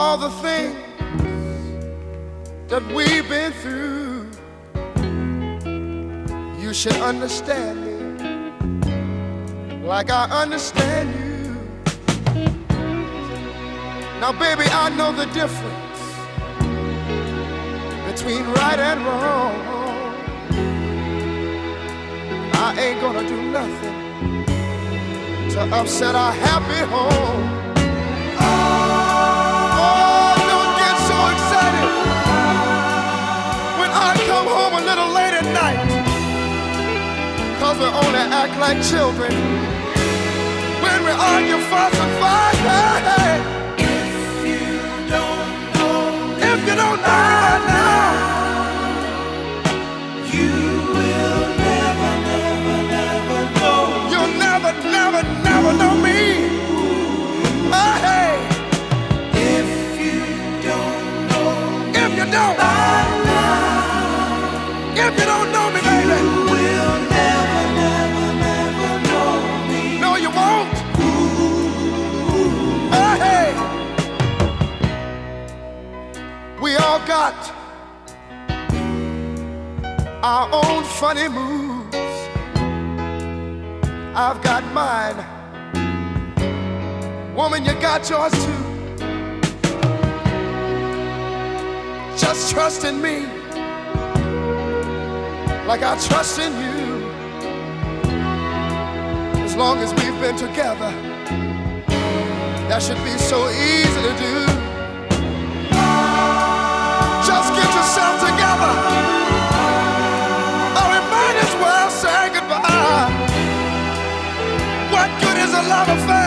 all the things that we've been through, you should understand me like I understand you. Now, baby, I know the difference between right and wrong. I ain't gonna do nothing to upset our happy home. Oh, don't get so excited when I come home a little late at night, 'cause we only act like children when we argue, fuss, and fight. Hey, if you don't know me by now, You will never, never, never know. you'll never, never, never know me. Oh, hey, If you don't know if you don't, by now, if you don't know me, baby, you will never, never, never know me. no, you won't. Oh, hey, we all got our own funny moves. I've got mine. Woman, you got yours too. Just trust in me like I trust in you. As long as we've been together, that should be so easy to do. Just get yourself together, or we might as well say goodbye. What good is a love affair